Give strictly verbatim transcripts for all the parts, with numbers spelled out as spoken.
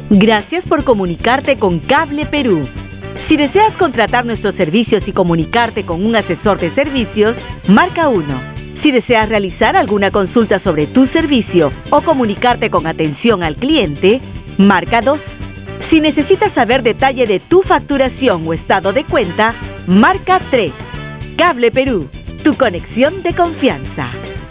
Gracias por comunicarte con Cable Perú. Si deseas contratar nuestros servicios y comunicarte con un asesor de servicios, marca uno. Si deseas realizar alguna consulta sobre tu servicio o comunicarte con atención al cliente, marca dos. Si necesitas saber detalle de tu facturación o estado de cuenta, marca tres. Cable Perú, tu conexión de confianza.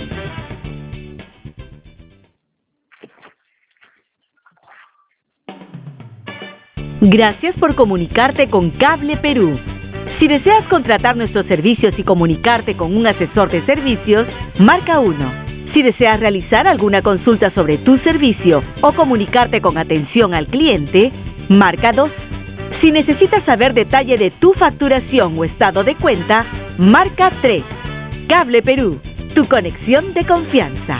Gracias por comunicarte con Cable Perú. Si deseas contratar nuestros servicios y comunicarte con un asesor de servicios, marca uno. Si deseas realizar alguna consulta sobre tu servicio o comunicarte con atención al cliente, marca dos. Si necesitas saber detalle de tu facturación o estado de cuenta, marca tres. Cable Perú, tu conexión de confianza.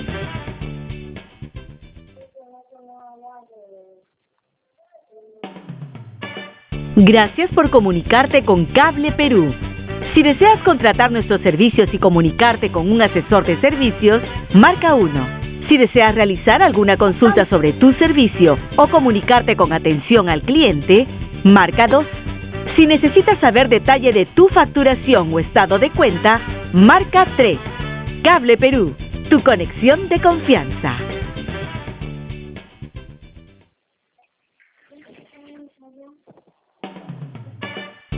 Gracias por comunicarte con Cable Perú. Si deseas contratar nuestros servicios y comunicarte con un asesor de servicios, marca uno. Si deseas realizar alguna consulta sobre tu servicio o comunicarte con atención al cliente, marca dos. Si necesitas saber detalle de tu facturación o estado de cuenta, marca tres. Cable Perú, tu conexión de confianza.